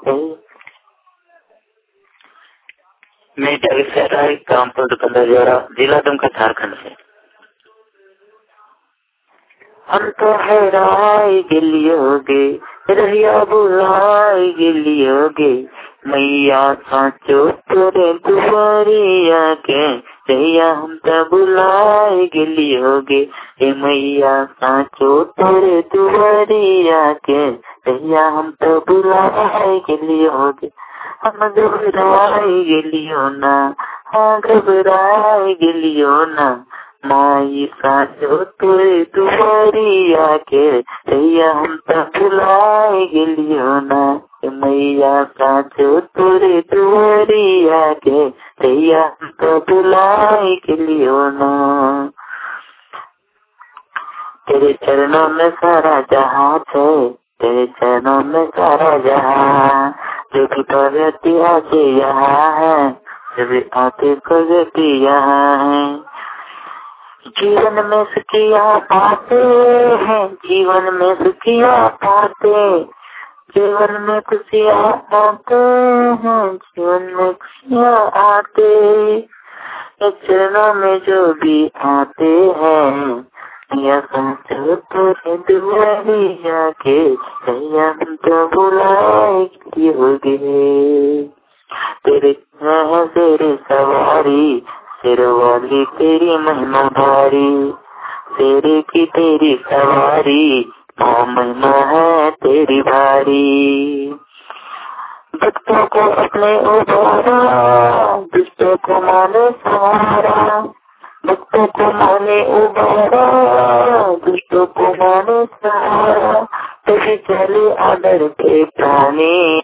मैं कामपुर दुकानदार जोड़ा जिला दुमका झारखंड से। हम तो हैराई गिलियोगे रहिया बुलाई गिलियोगे मैया साचो तोरे दुआरिया के रहिया हम तो बुलाई गिलियोगे मैया साचो तोरे दुआरिया के रहिया हम तो बुलाई गिलियोगे हम घबराई गिलियो ना हाँ घबराई गिलियो ना माई साचो तोरे दुआरिया के रहिया हम तो बुलाई गिलियो ना मैया साचो तोरे दुआरिया के रहिया हम तो बुलाई गिलियो ना। तेरे चरणों में सारा जहां है, तेरे चरणों में सारा जहां, जो भी प्रगति आके यहाँ है, जो भी आके प्रगति यहाँ है। जीवन में सुखिया पाते हैं, जीवन में सुखिया पाते, जीवन में खुशियाँ आते हैं, जीवन में खुशियाँ आते। चरणों में जो भी आते हैं या साचो तोरे दुआरिया के रहिया हम तो बुलाई होगे। तेरे तेरे सवारी सिर वाली तेरी महिमा भारी, तेरे की तेरी सवारी महिमा है तेरी भारी। भक्तों को अपने उबारा, दुष्टों को माने सहारा, भक्तों को माने उबारा, दुष्टों को माने सहारा, तेरे चले आदर के प्राणी